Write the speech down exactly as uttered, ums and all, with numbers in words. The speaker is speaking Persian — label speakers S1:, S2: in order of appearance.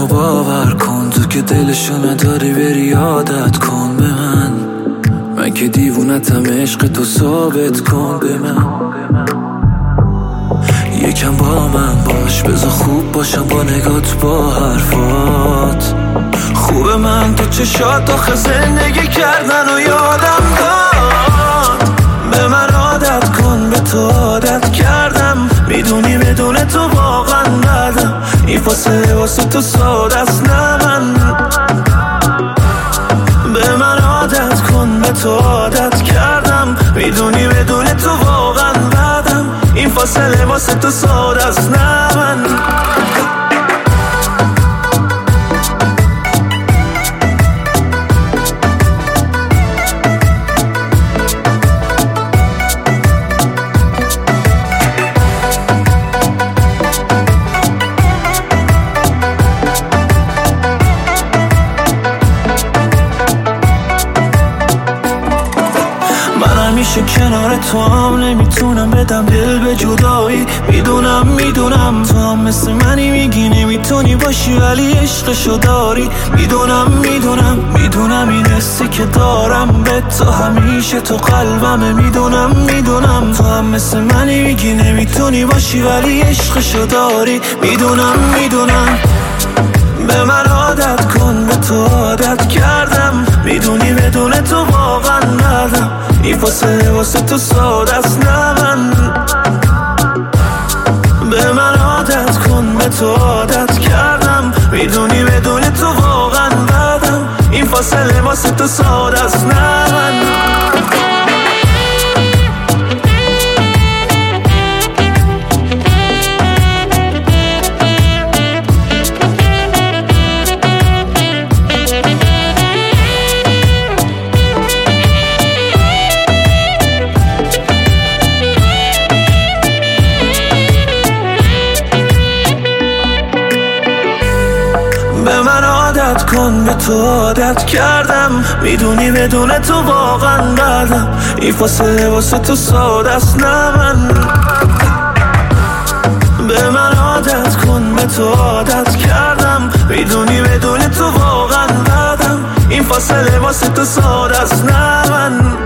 S1: منو باور کن، تو که دلشو نداری بری عادت کن به من. من که دیوونتم، عشق تو ثابت کن به من. یکم با من باش، بذار خوب باشم با نگات با حرفات. خوبه من تو چشات آخه زندگی کردن و یادم داد. به من عادت کن، به تو عادت کردم. میدونی بدون تو واقعا ندم. این فاصله واسه تو ساده است نه من. به من عادت کن، به تو عادت کردم. میدونی بدون تو واقعا ندم. این فاصله واسه تو ساده است نه من. همیشه کنار تو هم نمیتونم بدم دل به جدایی. میدونم میدونم تو هم مثل منی، میگی نمیتونی باشی ولی عشقشو داری. میدونم میدونم میدونم این حسی که دارم به تو همیشه تو قلبمه. میدونم میدونم تو هم مثل منی، میگی نمیتونی باشی ولی عشقشو داری. میدونم میدونم به من عادت کن، به تو عادت کردم. میدونی بدون تو واقعا ندم. این فاصله واسه تو ساده است نه من. به من عادت کن، به تو عادت کردم. میدونی بدون تو واقعا ندم. این فاصله واسه تو ساده است نه من. به من عادت کن، به تو عادت کردم. میدونی بدون تو واقعا ندم. این فاصله واسه تو ساده است نه من. به من عادت کن، به تو عادت کردم. میدونی بدون تو واقعا ندم. این فاصله واسه تو ساده است نه من.